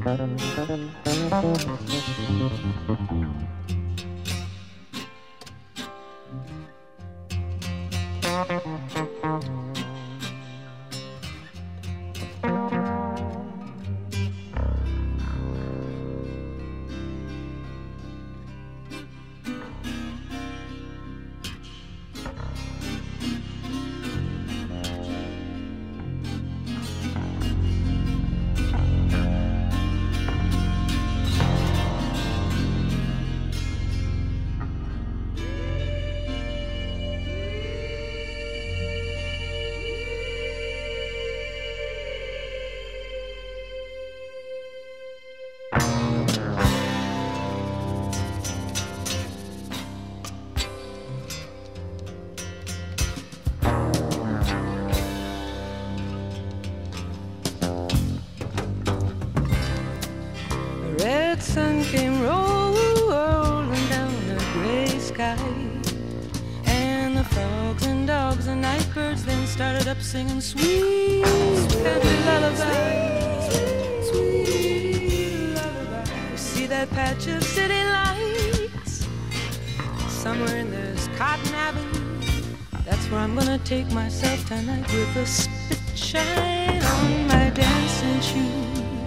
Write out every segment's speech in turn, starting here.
Sun came rolling down the gray sky, and the frogs and dogs and night birds then started up singing sweet country lullaby. Sweet lullaby. You see that patch of city lights somewhere in this Cotton Avenue? That's where I'm gonna take myself tonight with a spit shine on my dancing shoes.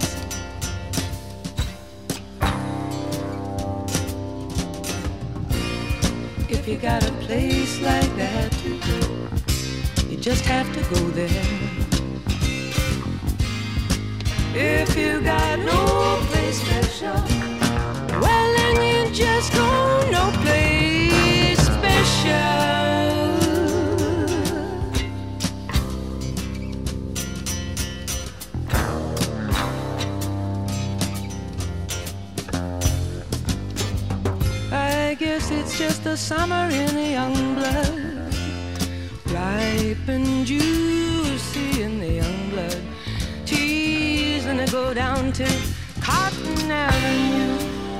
If you got a place like that to go, you just have to go there. If you got no place special, well then you just go no place special. I guess it's just the summer in the young blood, ripe and juicy in the young blood, teasing to go down to Cotton Avenue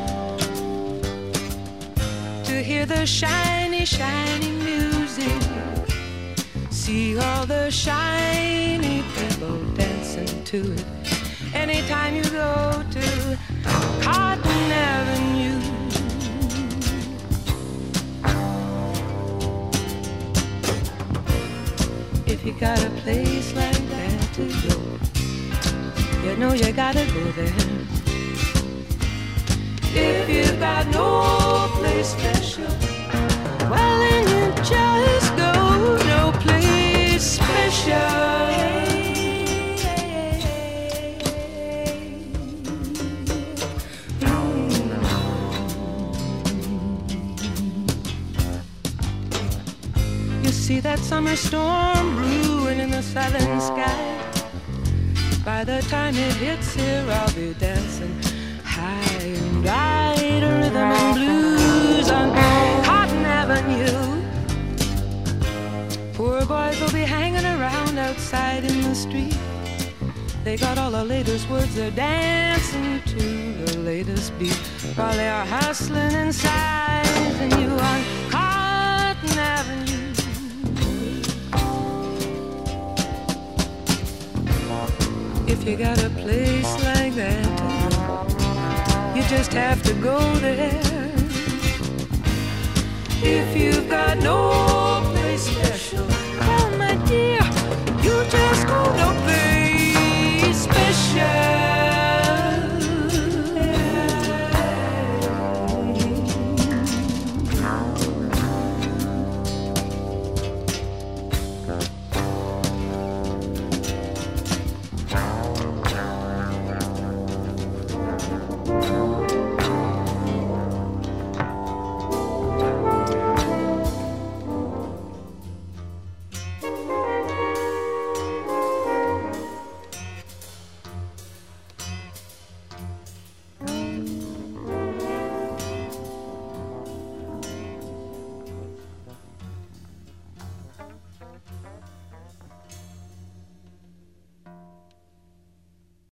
to hear the shiny, shiny music, see all the shiny people dancing to it. Anytime you go to Cotton Avenue, if you got a place like that to go, you know you gotta go there. If you got no place special, well then you just go no place special. You see that summer storm brewing in the southern sky? By the time it hits here, I'll be dancing high and dry to rhythm and blues on Cotton Avenue. Poor boys will be hanging around outside in the street. They got all the latest words, they're dancing to the latest beat, while they are hustling and sizing you on Cotton Avenue. If you got a place like that to go, you just have to go there. If you've got no place special, well, my dear, you just go no place special.